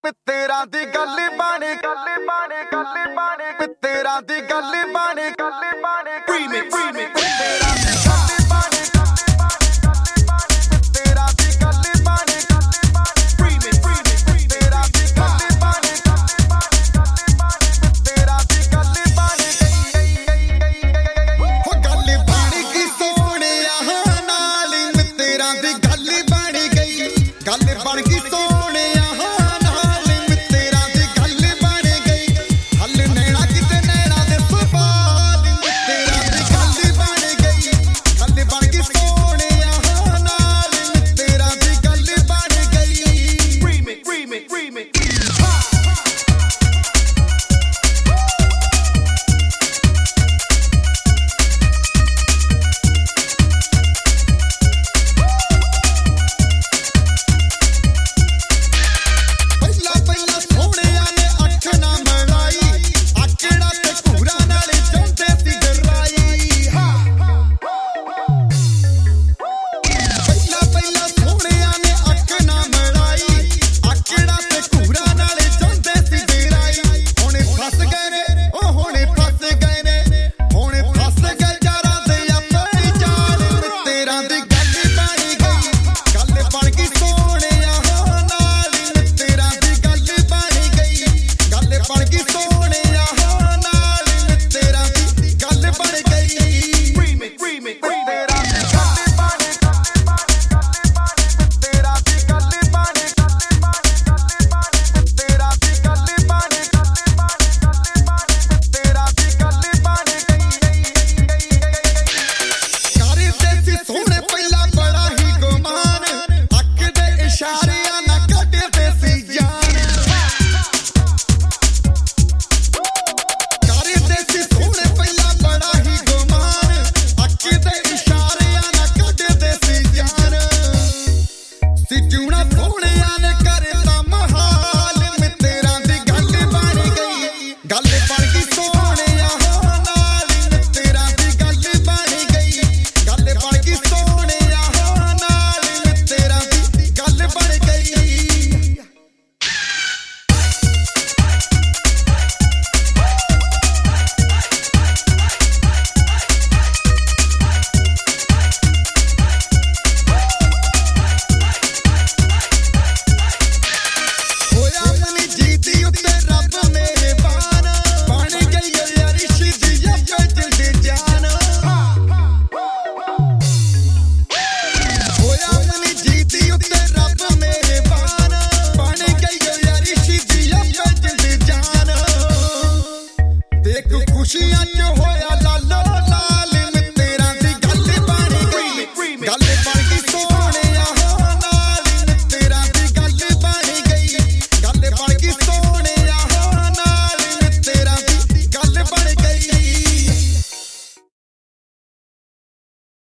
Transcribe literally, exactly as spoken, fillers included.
ਮਿੱਤਰਾਂ ਦੀ ਗੱਲ ਬਾਣੇ ਗੱਲ ਬਾਣੇ ਗੱਲ ਬਾਣੇ ਮਿੱਤਰਾਂ ਦੀ ਗੱਲ ਬਾਣੇ ਗੱਲ ਬਾਣੇ ਰੀਮਿਕਸ ਰੀਮਿਕਸ ਮਿੱਤਰਾਂ ਦੀ ਗੱਲ ਬਾਣੇ ਮਿੱਤਰਾਂ ਦੀ ਗੱਲ ਬਾਣੇ ਰੀਮਿਕਸ ਰੀਮਿਕਸ ਮਿੱਤਰਾਂ ਦੀ ਗੱਲ ਬਾਣੇ ਮਿੱਤਰਾਂ ਦੀ ਗੱਲ ਬਾਣੇ ਹੋ ਗੱਲ ਬਣ ਗਈ ਸੋਹਣਿਆ ਨਾਲ ਮਿੱਤਰਾਂ ਦੀ ਗੱਲ ਬਣ ਗਈ ਗੱਲ ਬਣ ਗਈ खुशियां च होया लालो